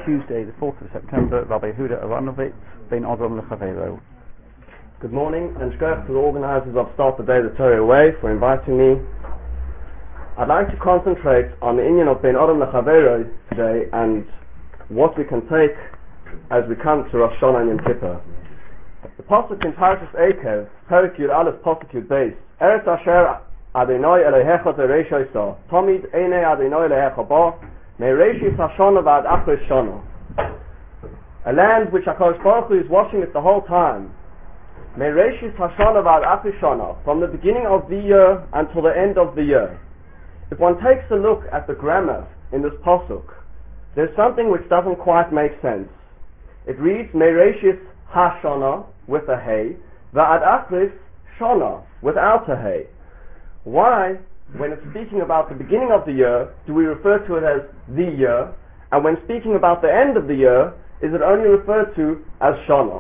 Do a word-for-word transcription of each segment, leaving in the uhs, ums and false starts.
Tuesday, the fourth of September, Rabbi Yehuda Aronovitz, Ben Odom Lechavero. Good morning, and shkoyach to the organisers of Start the Day the Torah Way for inviting me. I'd like to concentrate on the inyan of Ben Odom Lechavero today and what we can take as we come to Rosh Hashanah and Yom Kippur. The pasuk in Parashas Eikev, Perek Yud Aleph Pasuk Yud Beis, Eretz Asher Adonai Elohecha Zereisha Isa, Tamid Einei Adonai Elohecha Ba, Me'reishis Hashana V'ad Achris Shana. A land which HaKadosh Baruch Hu is watching it the whole time. Me'reishis Hashana V'ad Achris Shana, from the beginning of the year until the end of the year. If one takes a look at the grammar in this pasuk, there's something which doesn't quite make sense. It reads Me'reishis Hashana with a hey, V'ad Achris Shana without a hey. Why, when it's speaking about the beginning of the year, do we refer to it as the year, and when speaking about the end of the year, is it only referred to as Shana?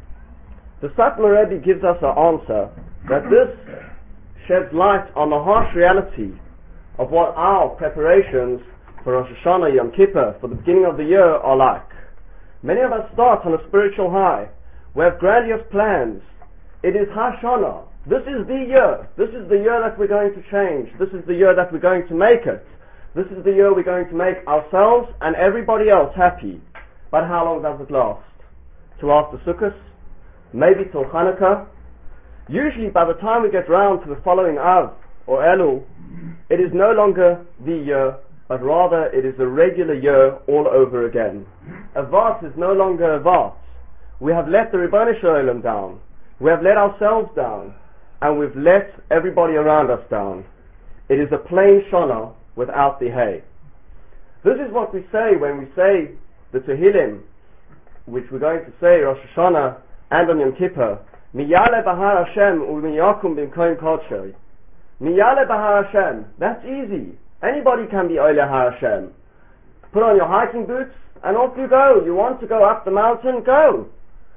The Satmar Rebbe gives us an answer that this sheds light on the harsh reality of what our preparations for Rosh Hashanah, Yom Kippur, for the beginning of the year are like. Many of us start on a spiritual high. We have grandiose plans. It is Hashana. This is the year. This is the year that we're going to change. This is the year that we're going to make it. This is the year we're going to make ourselves and everybody else happy. But how long does it last? Till after Sukkot? Maybe till Hanukkah? Usually by the time we get round to the following Av or Elul, it is no longer the year, but rather it is a regular year all over again. Avat is no longer Avat. We have let the Ribono Shel Olam down. We have let ourselves down. And we've let everybody around us down. It is a plain Shana without the hay. This is what we say when we say the Tehillim, which we're going to say Rosh Hashanah and on Yom Kippur. Miyale Bahar Hashem u'miyakum b'mkoim kodshei. Miyale Bahar Hashem. That's easy. Anybody can be Oile Har Hashem. Put on your hiking boots and off you go. You want to go up the mountain? Go.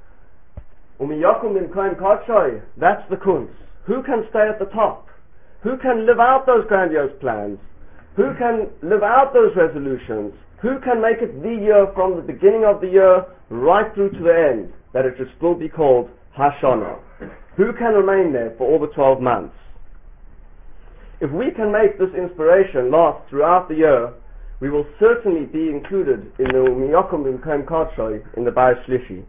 U'miyakum b'mkoim kodshei. That's the kunz. Who can stay at the top? Who can live out those grandiose plans? Who can live out those resolutions? Who can make it the year from the beginning of the year right through to the end, that it should still be called Hashanah? Who can remain there for all the twelve months? If we can make this inspiration last throughout the year, we will certainly be included in the Umiyakum B'mkoim Kodshei in the Bayis Shlishi.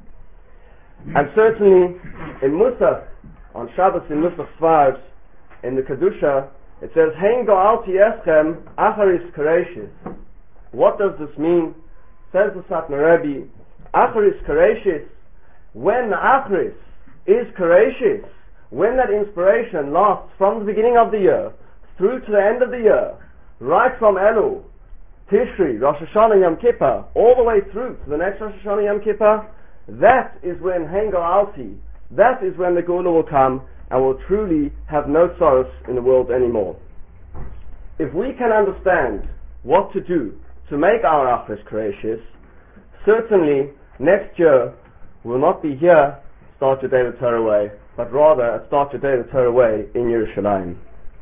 And certainly in Musaf, on Shabbos in Nusach Svarz, in the Kedusha, it says, Hein go'alti eschem acharis kareishis. What does this mean? Says the Satmar Rebbe, acharis kareishis, when the acharis is kareishis, when that inspiration lasts from the beginning of the year through to the end of the year, right from Elul, Tishri, Rosh Hashanah, Yom Kippur, all the way through to the next Rosh Hashanah, Yom Kippur, that is when Hein go'alti, that is when the Geula will come and will truly have no sorrows in the world anymore. If we can understand what to do to make our Achris Kareishis, certainly next year we'll not be here, Start Your Day the Torah Way, but rather at Start Your Day the Torah Way in Yerushalayim.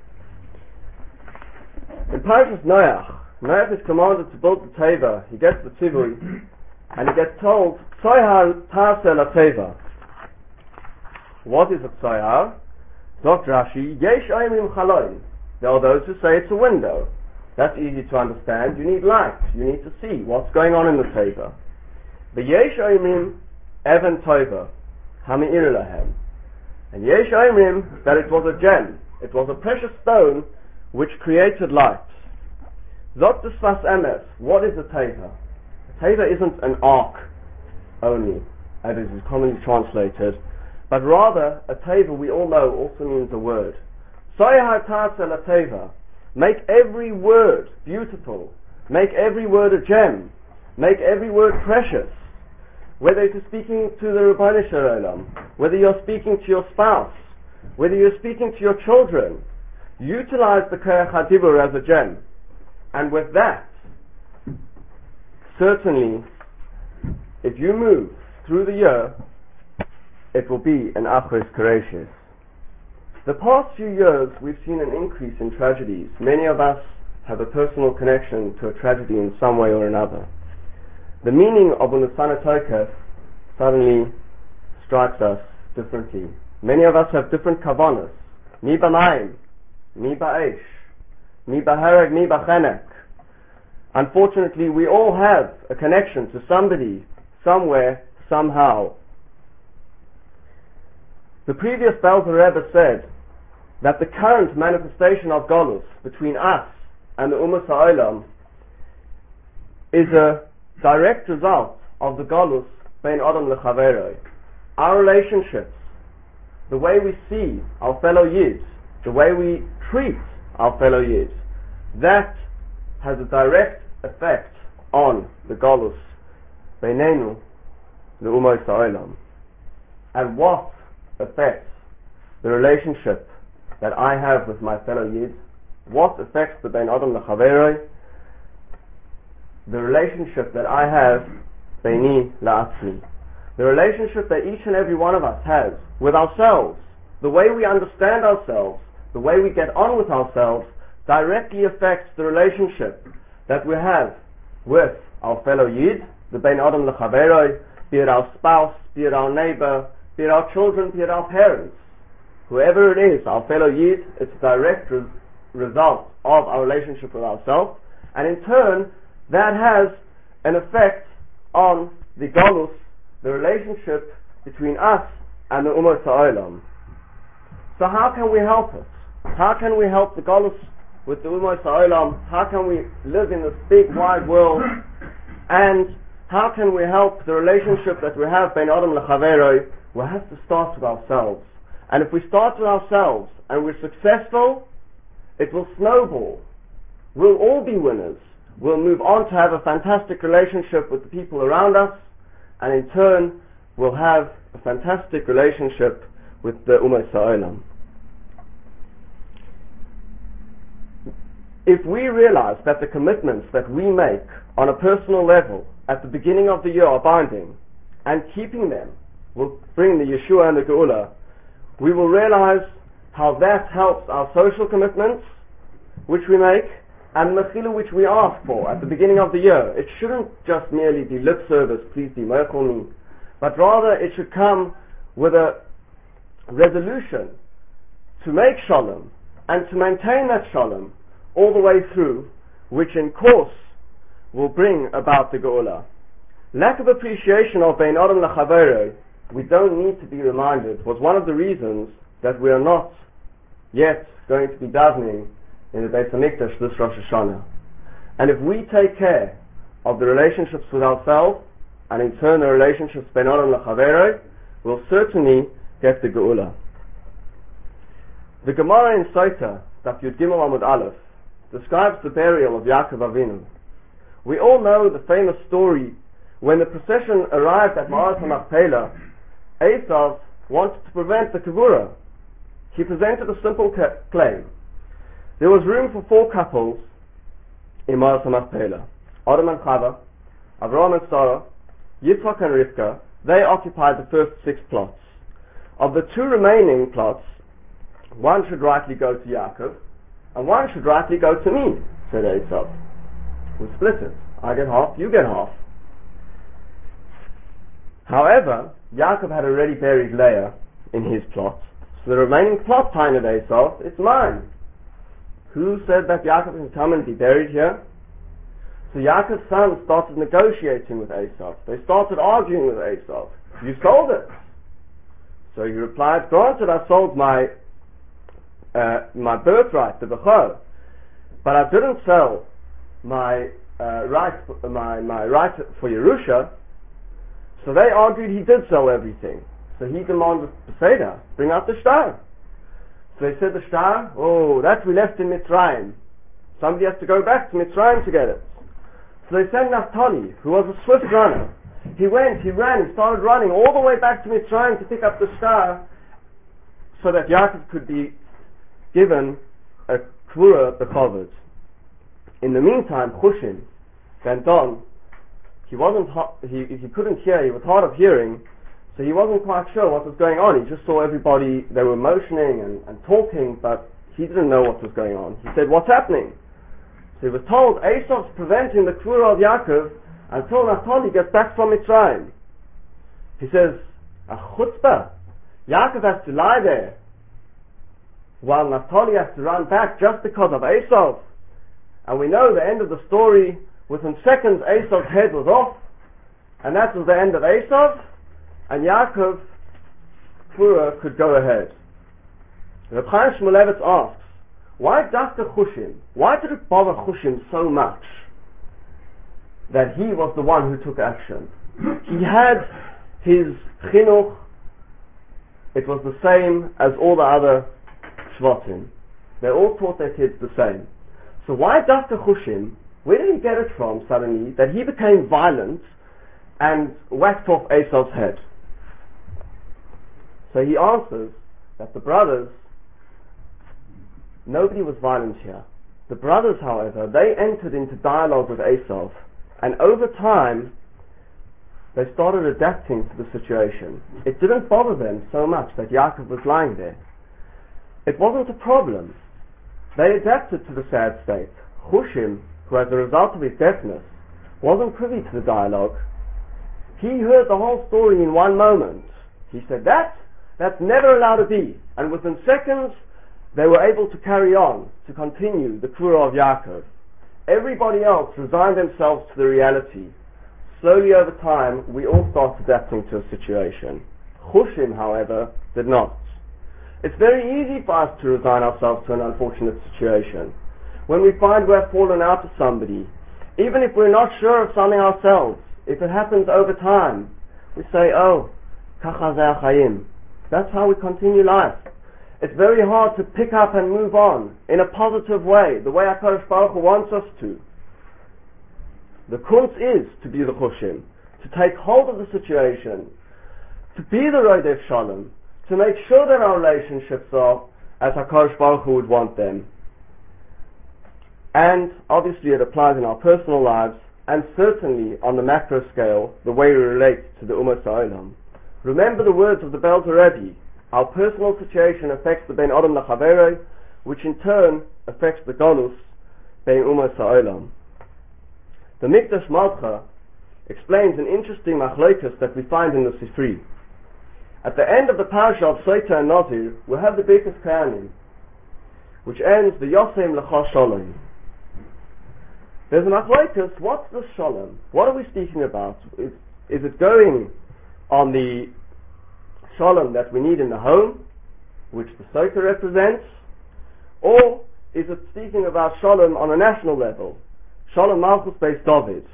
In Parashas Noach, Noach is commanded to build the Teva. He gets the Tzivui, and he gets told, Tzoyhar Taseh La Teva. What is a tzayar? Doctor Rashi, yesh oimim chaloin. There are those who say it's a window. That's easy to understand. You need light. You need to see what's going on in the teva. But yesh oimim even tova, hami'ir lahem. And yesh oimim that it was a gem. It was a precious stone which created light. Zot desvas emes. What is a teva? A teva isn't an ark only, as it is commonly translated. But rather, a teva, we all know, also means a word. Soyahar ta'aseh la teva. Make every word beautiful. Make every word a gem. Make every word precious. Whether you're speaking to the Ribono Shel Olam, whether you're speaking to your spouse, whether you're speaking to your children, utilize the Koach HaDibur as a gem. And with that, certainly, if you move through the year, it will be an Achris Kareishis. The past few years we've seen an increase in tragedies. Many of us have a personal connection to a tragedy in some way or another. the meaning of Unusana Tokef suddenly strikes us differently. Many of us have different kavanas. Mi b'mayim, mi ba'esh, mi b'hareg, mi b'chenek. Unfortunately, we all have a connection to somebody, somewhere, somehow. The previous Belzer Rebbe said that the current manifestation of Golus between us and the Ummah Ha'olam is a direct result of the Golus bein Adam lechaveroi. Our relationships, the way we see our fellow Yids, the way we treat our fellow Yids, that has a direct effect on the Golus beinenu the Ummah Ha'olam. And what affects the relationship that I have with my fellow Yid? What affects the bein Adam lechaveroi? The relationship that I have beini la'atzmi. The relationship that each and every one of us has with ourselves, the way we understand ourselves, the way we get on with ourselves, directly affects the relationship that we have with our fellow Yid, the bein Adam lechaveroi, be it our spouse, be it our neighbor, be it our children, be it our parents. Whoever it is, our fellow Yid, it's a direct re- result of our relationship with ourselves, and in turn, that has an effect on the Golus, the relationship between us and the Ummah Ha'olam. So how can we help it? How can we help the Golus with the Ummah Ha'olam? How can we live in this big wide world? And how can we help the relationship that we have bein Adam lechaveroi? We have to start with ourselves. And if we start with ourselves and we're successful, it will snowball. We'll all be winners. We'll move on to have a fantastic relationship with the people around us, and in turn, we'll have a fantastic relationship with the Ummah Ha'olam. If we realize that the commitments that we make on a personal level at the beginning of the year are binding, and keeping them will bring the Yeshua and the Geula, we will realize how that helps our social commitments, which we make, and Mechilu, which we ask for at the beginning of the year. It shouldn't just merely be lip service, please be merkel me, but rather it should come with a resolution to make shalom and to maintain that shalom all the way through, which in course will bring about the Geula. Lack of appreciation of bein Adam lechaveroi, we don't need to be reminded, was one of the reasons that we are not yet going to be davening in the Beit HaMikdash this Rosh Hashanah. And if we take care of the relationships with ourselves, and in turn the relationships bein Adam lechaveroi, we'll certainly get the Geula. The Gemara in Sota, Daf Yud Gimel Amud Aleph, describes the burial of Yaakov Avinu. We all know the famous story when the procession arrived at Ma'arat HaMachpelah. Esav wanted to prevent the Kavura. He presented a simple ca- claim. There was room for four couples in Ma'arat HaMachpelah. Adam and Chava, Avraham and Sarah, Yitzchak and Rivka. They occupied the first six plots. Of the two remaining plots, one should rightly go to Yaakov, and one should rightly go to me, said Esav. We split it. I get half, you get half. However, Yaakov had already buried Leah in his plot, so the remaining plot time of Esav, it's mine. Who said that Yaakov can come and be buried here? So Yaakov's sons started negotiating with Esav. They started arguing with Esav. You sold it. So he replied, granted, I sold my uh, my birthright, the Bechor, but I didn't sell my uh, right my my right for Yerusha. So they argued he did sell everything. So he demanded Peseda, bring out the star. So they said the star, oh, that we left in Mitzrayim. Somebody has to go back to Mitzrayim to get it. So they sent Naphtali, who was a swift runner. He went, he ran, he started running all the way back to Mitzrayim to pick up the star so that Yaakov could be given a Kvura B'chavod. In the meantime, Chushin went on. He wasn't, he, he couldn't hear, he was hard of hearing, so he wasn't quite sure what was going on. He just saw everybody, they were motioning and, and talking, but he didn't know what was going on. He said, what's happening? So he was told, Esav's preventing the Kvura of Yaakov until Naphtali gets back from Mitzrayim. He says, a chutzpah. Yaakov has to lie there, while Naphtali has to run back just because of Esau. And we know the end of the story. Within seconds, Esau's head was off, and that was the end of Esau, and Yaakov Pura could go ahead. Reb Chaim Shmulevitz asks, why Dafka Chushim? Why did it bother Chushim so much that he was the one who took action? He had his chinuch, it was the same as all the other Shvatim. They all taught their kids the same. So why Dafka Chushim? Where did he get it from suddenly that he became violent and whacked off Esau's head? So he answers that the brothers, nobody was violent here. The brothers, however, they entered into dialogue with Esau, and over time they started adapting to the situation. It didn't bother them so much that Yaakov was lying there. It wasn't a problem. They adapted to the sad state. Chushim, who as a result of his deafness wasn't privy to the dialogue, he heard the whole story in one moment. He said, that, that's never allowed to be. And within seconds, they were able to carry on, to continue the Kura of Yaakov. Everybody else resigned themselves to the reality. Slowly over time, we all start adapting to a situation. Chushim, however, did not. It's very easy for us to resign ourselves to an unfortunate situation. When we find we have fallen out with somebody, even if we're not sure of something ourselves, if it happens over time, we say, oh, kacha zeh chayim. That's how we continue life. It's very hard to pick up and move on in a positive way, the way HaKadosh Baruch Hu wants us to. The kunz is to be the chushim, to take hold of the situation, to be the Rodef Shalom, to make sure that our relationships are as HaKadosh Baruch Hu would want them. And obviously it applies in our personal lives, and certainly on the macro scale, the way we relate to the Ummah Ha'olam. Remember the words of the Belzer Rebbe, our personal situation affects the Ben Adam L'Chaverei, which in turn affects the Golus Ben Ummah Ha'olam. The Mikdash Malcha explains an interesting machlokas that we find in the Sifri. At the end of the parasha of Soita and Nazir, we have the Birkas Kohanim, which ends the Yosem L'cha Shalom. There's a machlokas, what's the Shalom? What are we speaking about? Is, is it going on the Shalom that we need in the home, which the Soita represents? Or is it speaking about Shalom on a national level? Shalom Malchus Beis David.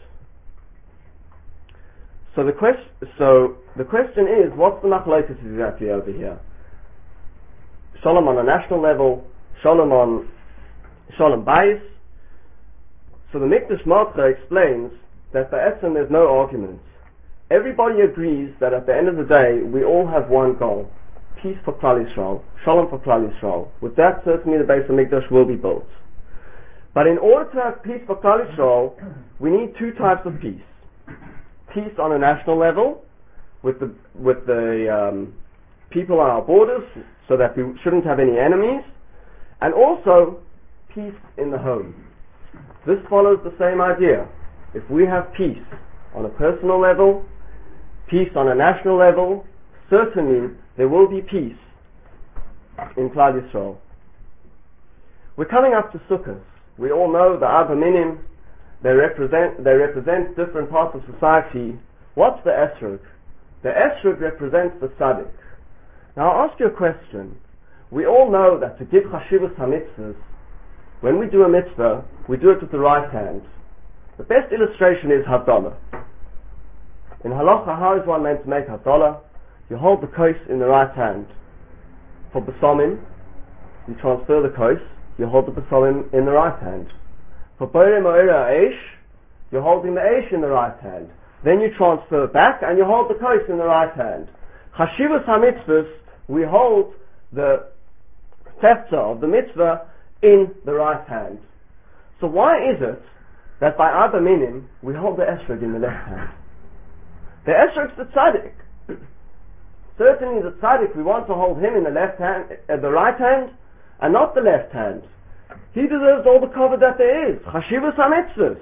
So the question, so the question is, what's the machlokas exactly over here? Shalom on a national level, Shalom on Shalom Bayis. So the Mikdash Malcha explains that Ba'etzem there's no arguments. Everybody agrees that at the end of the day, we all have one goal. Peace for Klal Yisrael. Shalom for Klal Yisrael. With that, certainly the base of Mikdash will be built. But in order to have peace for Klal Yisrael, we need two types of peace. Peace on a national level, with the, with the um, people on our borders, so that we shouldn't have any enemies, and also peace in the home. This follows the same idea. If we have peace on a personal level, peace on a national level, certainly there will be peace in Klal Yisrael. We're coming up to Sukkot. We all know the Arba Minim, they represent, they represent different parts of society. What's the Esrog? The Esrog represents the Tzaddik. Now I'll ask you a question. We all know that to give Chashivas HaMitzvahs, when we do a mitzvah, we do it with the right hand. The best illustration is Havdalah. In Halacha, how is one meant to make Havdalah? You hold the kos in the right hand. For B'samim, you transfer the kos, you hold the B'samim in the right hand. For Borei Mo'era Eish, you're holding the Eish in the right hand. Then you transfer back and you hold the kos in the right hand. Chashivas HaMitzvahs, we hold the tefza of the mitzvah in the right hand. So why is it that by Arba Minim we hold the Esrog in the left hand? The Esrog's the Tzaddik. Certainly the Tzaddik, we want to hold him in the left hand, uh, the right hand, and not the left hand. He deserves all the cover that there is. Chashivas HaMitzvahs.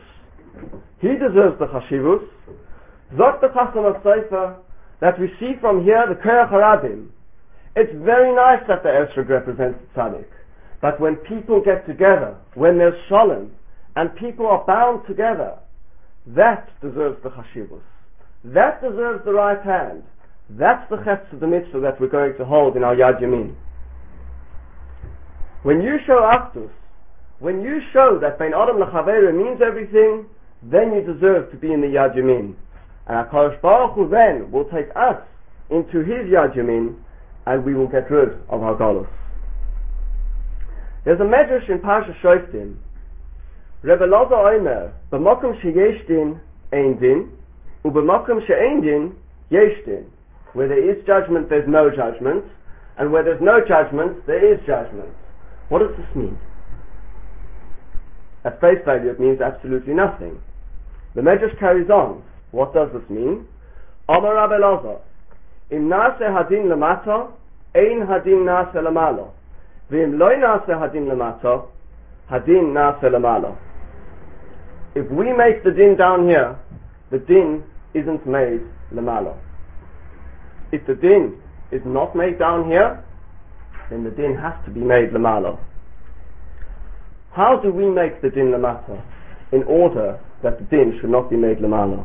He deserves the chashivus. Zot the Chasam of Sefer that we see from here the Koyach HaRabim. It's very nice that the Esrog represents the Tzaddik, but when people get together, when there's Shalom, and people are bound together, that deserves the chashivus. That deserves the right hand. That's the chetz of the mitzvah that we're going to hold in our Yad Yamin. When you show actus, when you show that Bein Adam L'Chaveiro means everything, then you deserve to be in the Yad Yamin. And HaKadosh Baruch Hu then will take us into His Yad Yamin, and we will get rid of our galus. There's a medrash in Parsha Shoftim. Rebbe Loza Omer, B'mokum sheyesh din, ein din, u'b'mokum she'ein din, yesh din. Where there is judgment, there's no judgment, and where there's no judgment, there is judgment. What does this mean? At face value, it means absolutely nothing. The Medrash carries on. What does this mean? Amar Rabbi Loza, im nase hadin lemata, ein hadin nase lemala. V'im loy nase hadin lemata, hadin nase lemala. If we make the din down here, the din isn't made lemala. If the din is not made down here, then the din has to be made lemala. How do we make the din lemata in order that the din should not be made lemala?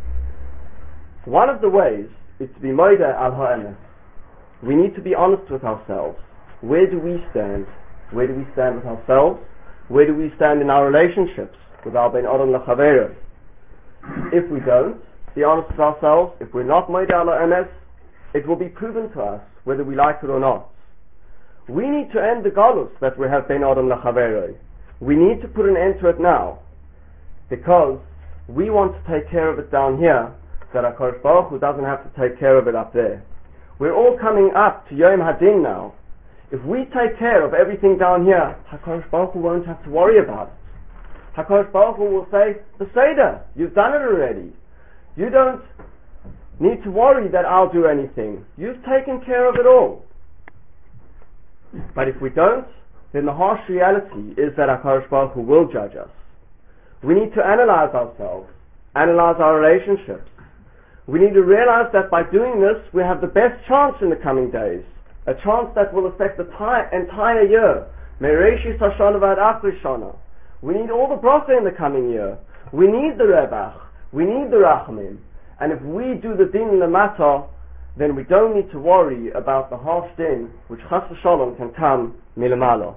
One of the ways is to be moida al ha'emes. We need to be honest with ourselves. Where do we stand? Where do we stand with ourselves? Where do we stand in our relationships with our Bein Adam L'Chaveiro? If we don't be honest with ourselves, if we're not moida al ha'emes, it will be proven to us whether we like it or not. We need to end the galus that we have Bein Adam L'Chaveiro. We need to put an end to it now, because we want to take care of it down here, that HaKadosh Baruch Hu doesn't have to take care of it up there. We're all coming up to Yom Hadin now. If we take care of everything down here, HaKadosh Baruch Hu won't have to worry about it. HaKadosh Baruch Hu will say, Beseder, you've done it already. You don't need to worry that I'll do anything. You've taken care of it all. But if we don't, then the harsh reality is that HaKadosh Baruch Hu will judge us. We need to analyze ourselves, analyze our relationships. We need to realize that by doing this, we have the best chance in the coming days, a chance that will affect the ti- entire year. Mereishis Hashana v'ad Achri Shana. We need all the bracha in the coming year. We need the Rebach. We need the Rachamim. And if we do the din in the matter, then we don't need to worry about the harsh din which Chas v'Shalom can come milamala.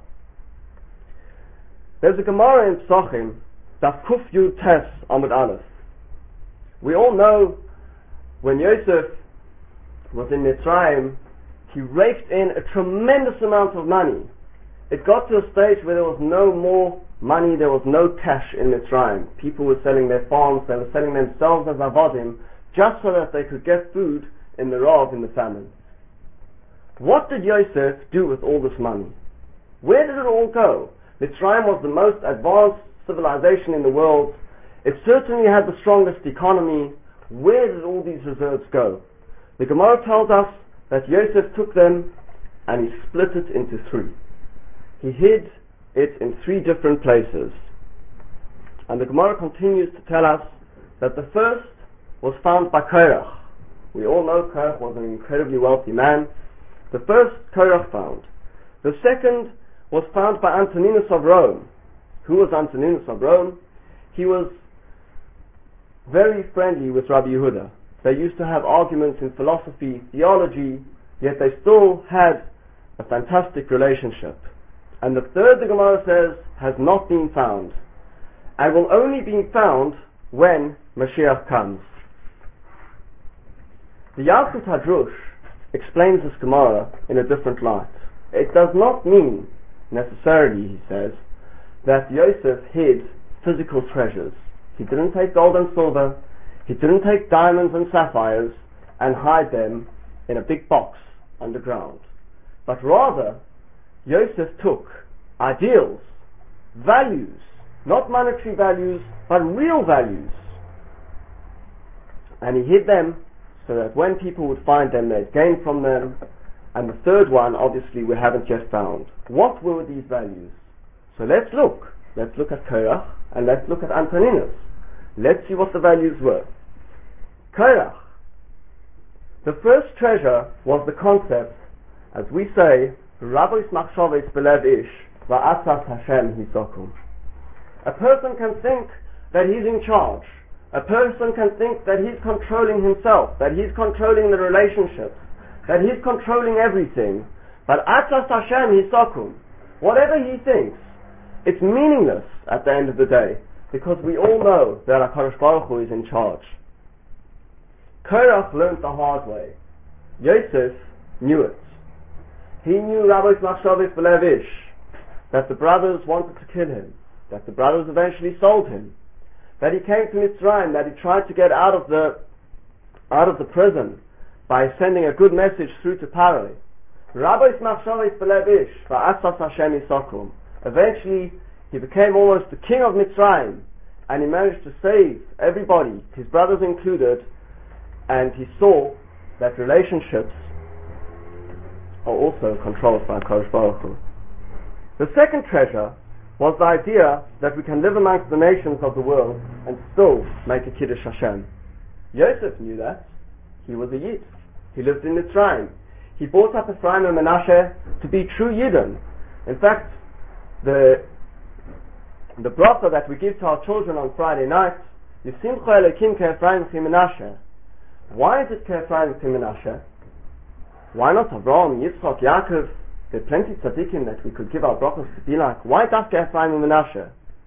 There's a Gemara in Psachim, Daf Kuf Yud Tes Amud Aleph. We all know when Yosef was in Mitzrayim, he raked in a tremendous amount of money. It got to a stage where there was no more money, there was no cash in Mitzrayim. People were selling their farms, they were selling themselves as avodim, just so that they could get food in the Rav, in the famine. What did Yosef do with all this money? Where did it all go? Mitzrayim was the most advanced civilization in the world. It certainly had the strongest economy. Where did all these reserves go? The Gemara tells us that Yosef took them and he split it into three. He hid it in three different places. And the Gemara continues to tell us that the first was found by Korach. We all know Korach was an incredibly wealthy man. The first Korach found. The second was found by Antoninus of Rome. Who was Antoninus of Rome? He was very friendly with Rabbi Yehuda. They used to have arguments in philosophy, theology, yet they still had a fantastic relationship. And the third, the Gemara says, has not been found, and will only be found when Mashiach comes. The Yalkut HaDrush explains this Gemara in a different light. It does not mean necessarily, he says, that Yosef hid physical treasures. He didn't take gold and silver, he didn't take diamonds and sapphires and hide them in a big box underground. But rather, Yosef took ideals, values, not monetary values, but real values, and he hid them so that when people would find them, they'd gain from them. And the third one, obviously, we haven't yet found. What were these values? So let's look. Let's look at Korach and let's look at Antoninus. Let's see what the values were. Korach. The first treasure was the concept, as we say, Rabos machshavos belev ish, va'atzas Hashem hisokum. A person can think that he's in charge. A person can think that he's controlling himself, that he's controlling the relationships, that he's controlling everything. But atzas Hashem hisokum. Whatever he thinks, it's meaningless at the end of the day, because we all know that HaKadosh Baruch Hu is in charge. Korach learned the hard way. Yosef knew it. He knew Rabos machshavos belev ish, that the brothers wanted to kill him, that the brothers eventually sold him, that he came to Mitzrayim, that he tried to get out of the out of the prison by sending a good message through to Paro. Rabos machshavos belev ish, va'atzas Hashem hisokum. Eventually, he became almost the king of Mitzrayim, and he managed to save everybody, his brothers included, and he saw that relationships are also controlled by Kodesh Baruch Hu. The second treasure was the idea that we can live amongst the nations of the world and still make a Kiddush Hashem. Yosef knew that. He was a Yid. He lived in Mitzrayim. He brought up Ephraim and Menashe to be true Yidden. In fact, the the bracha that we give to our children on Friday night, Yisimcha Elokim Ke'Ephraim Ke'Menashe. Why is it Ke'Ephraim Ke'Menashe? Why not Avraham, Yitzchak, Yaakov? There are plenty of tzaddikim that we could give our brachas to be like. Why does Ephraim and Menashe?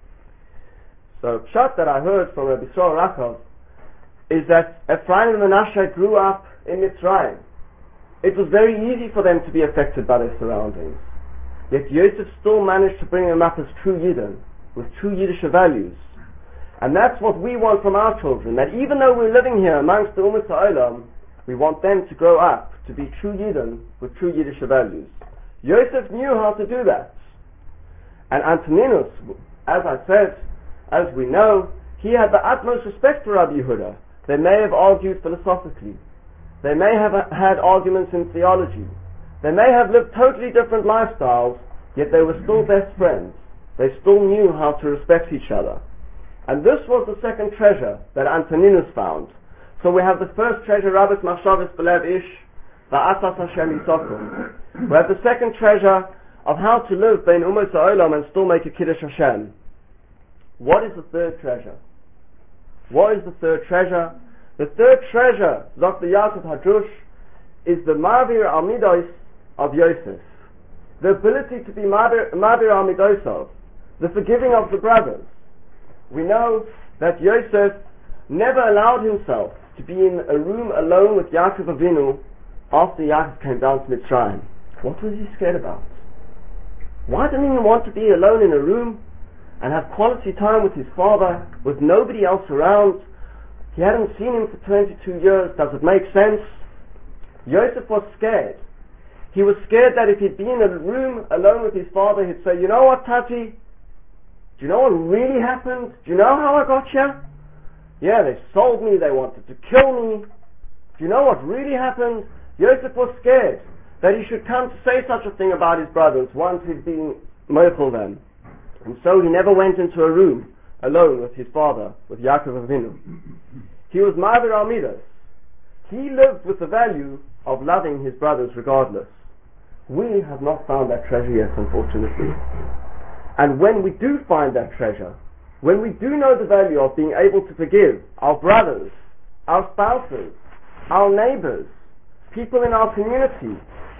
So, pshat that I heard from Rabbi Yisrael Rakov is that Ephraim and Menashe grew up in Mitzrayim. It was very easy for them to be affected by their surroundings. Yet Yosef still managed to bring them up as true Yidden, with true Yiddish values. And that's what we want from our children, that even though we're living here amongst the Ummah Ha'olam, we want them to grow up to be true Yidden with true Yiddish values. Yosef knew how to do that. And Antoninus, as I said, as we know, he had the utmost respect for Rabbi Yehuda. They may have argued philosophically. They may have had arguments in theology. They may have lived totally different lifestyles, yet they were still best friends. They still knew how to respect each other. And this was the second treasure that Antoninus found. So we have the first treasure, Rabos machshavos belev ish, va'atzas Hashem hisokum. We have the second treasure of how to live bein umos ha'olam and still make a Kiddush Hashem. What is the third treasure? What is the third treasure? The third treasure, Doctor Yaakov Hadrush, is the Ma'avir Amidos of Yosef. The ability to be Ma'avir Amidos of, the forgiving of the brothers. We know that Yosef never allowed himself to be in a room alone with Yaakov Avinu after Yaakov came down to Mitzrayim. What was he scared about? Why didn't he want to be alone in a room and have quality time with his father, with nobody else around? He hadn't seen him for twenty-two years. Does it make sense? Yosef was scared. He was scared that if he'd be in a room alone with his father, he'd say, you know what, Tati? Do you know what really happened? Do you know how I got here? Yeah, they sold me, they wanted to kill me. Do you know what really happened? Yosef was scared that he should come to say such a thing about his brothers once he'd been mochel them. And so he never went into a room alone with his father, with Yaakov Avinu. He was Ma'avir Amidos. He lived with the value of loving his brothers regardless. We have not found that treasure yet, unfortunately. And when we do find that treasure, when we do know the value of being able to forgive our brothers, our spouses, our neighbors, people in our community,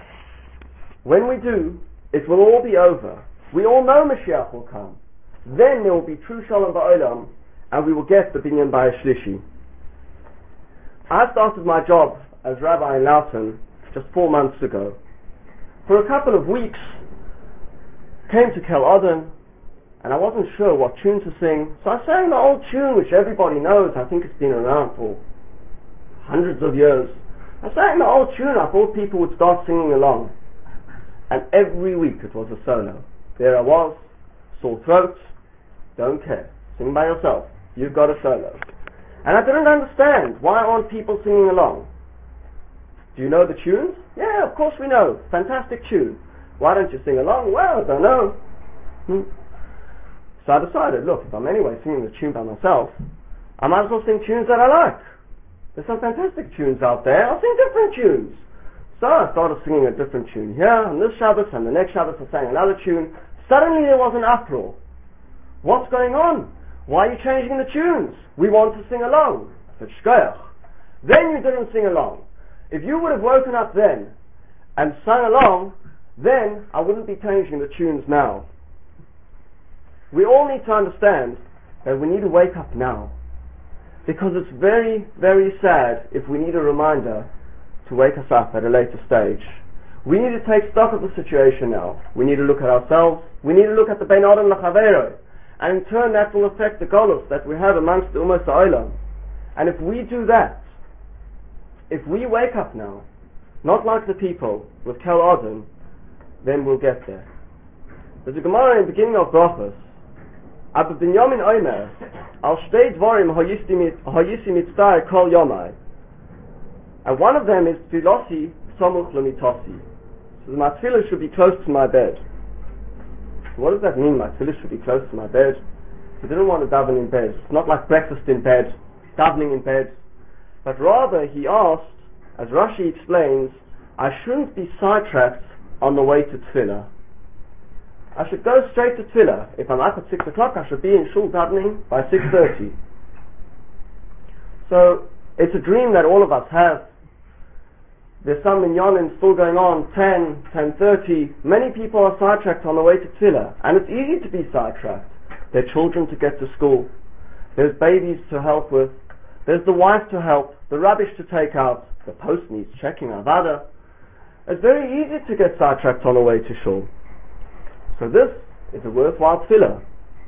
when we do, it will all be over. We all know Mashiach will come. Then there will be true Shalom Ba'olam, and we will get the Binyan Bayis Shlishi. I started my job as rabbi in Loughton just four months ago. For a couple of weeks, came to Kel Odin, and I wasn't sure what tune to sing, so I sang the old tune which everybody knows. I think it's been around for hundreds of years. I sang the old tune. I thought people would start singing along, and every week it was a solo. There I was, sore throat, don't care, sing by yourself, you've got a solo. And I didn't understand, why aren't people singing along? Do you know the tunes? Yeah, of course we know, fantastic tune. Why don't you sing along? Well, I don't know. Hmm. So I decided, look, if I'm anyway singing the tune by myself, I might as well sing tunes that I like. There's some fantastic tunes out there. I'll sing different tunes. So I started singing a different tune here, and this Shabbos, and the next Shabbos I sang another tune. Suddenly there was an uproar. What's going on? Why are you changing the tunes? We want to sing along. I said, Shkoyach. Then you didn't sing along. If you would have woken up then and sung along, then I wouldn't be changing the tunes now. We all need to understand that we need to wake up now. Because it's very, very sad if we need a reminder to wake us up at a later stage. We need to take stock of the situation now. We need to look at ourselves. We need to look at the Bein Adam L'Chavero. And in turn that will affect the Golus that we have amongst the Ummah Ha'olam. And if we do that, if we wake up now, not like the people with Kel Adam, then we'll get there. There's a Gemara in the beginning of Brachos. Abba Binyamin Omer, Al Shtei Dvorim Hayisi Mitzvah Kol Yomai. And one of them is Tfilosi Somuch L'Mitosi. So my tefillah should be close to my bed. So what does that mean, my tefillah should be close to my bed? He didn't want to daven in bed. It's not like breakfast in bed, davening in bed. But rather he asked, as Rashi explains, I shouldn't be sidetracked on the way to tefillah. I should go straight to tefillah. If I'm up at six o'clock, I should be in shul davening by six thirty. So it's a dream that all of us have. There's some minyanim still going on, ten, ten thirty. Many people are sidetracked on the way to tefillah, and it's easy to be sidetracked. There are children to get to school. There's babies to help with. There's the wife to help, the rubbish to take out. The post needs checking, avada. It's very easy to get sidetracked on the way to shul. So this is a worthwhile tefillah.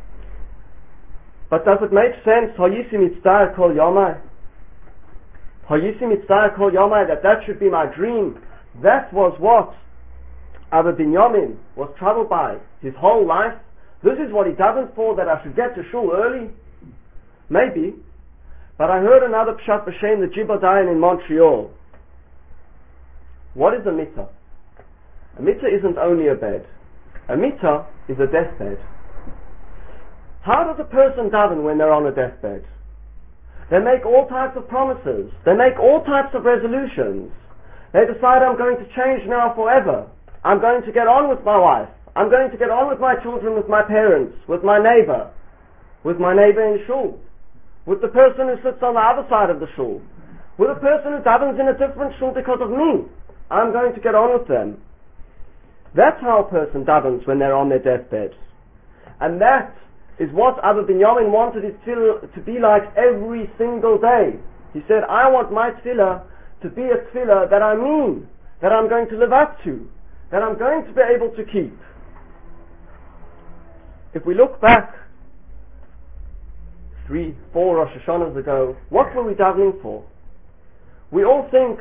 But does it make sense, Hayisi Mitzvah Kol Yomai? Hayisi Mitzvah Kol Yomai, that that should be my dream. That was what Abba Binyamin was troubled by his whole life. This is what he davened for, that I should get to shul early. Maybe. But I heard another pshat b'shem the Jibba Dayan in Montreal. What is a mitzvah? A mitzvah isn't only a bed. A mitzvah is a deathbed. How does a person daven when they're on a deathbed? They make all types of promises. They make all types of resolutions. They decide, I'm going to change now forever. I'm going to get on with my wife. I'm going to get on with my children, with my parents, with my neighbor, with my neighbor in shul, with the person who sits on the other side of the shul, with a person who davens in a different shul because of me. I'm going to get on with them. That's how a person davens when they're on their deathbed. And that is what Abba Binyamin wanted his tefillah to be like every single day. He said, I want my tefillah to be a tefillah that I mean, that I'm going to live up to, that I'm going to be able to keep. If we look back three, four Rosh Hashanahs ago, what were we davening for? We all think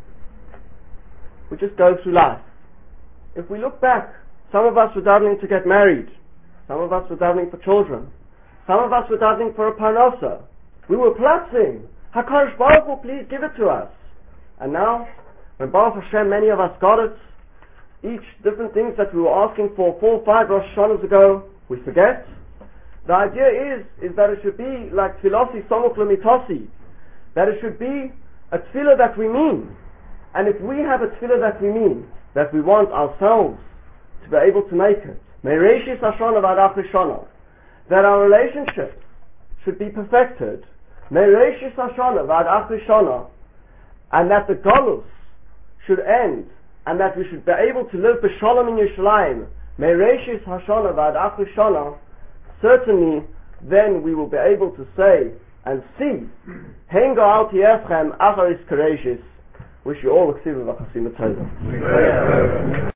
we just go through life. If we look back, some of us were davening to get married. Some of us were davening for children. Some of us were davening for a parnasa. We were platzing. HaKadosh Baruch Hu, please give it to us. And now, when Baruch Hashem, many of us got it, each different things that we were asking for four or five Rosh Hashanahs ago, we forget. The idea is, is that it should be like Tfilosi Somuch L'Mitosi, that it should be a tefillah that we mean. And if we have a tefillah that we mean, that we want ourselves to be able to make it, Meireshis Hashana V'ad Achri Shana, that our relationship should be perfected, Meireshis Hashana V'ad Achri Shana, and that the Golus should end, and that we should be able to live b'shalom in Yerushalayim, Meireshis Hashana V'ad Achri Shana, certainly then we will be able to say and see, Hengo al tieschem acharis kareshis. Wish you all a ksiva v'chasim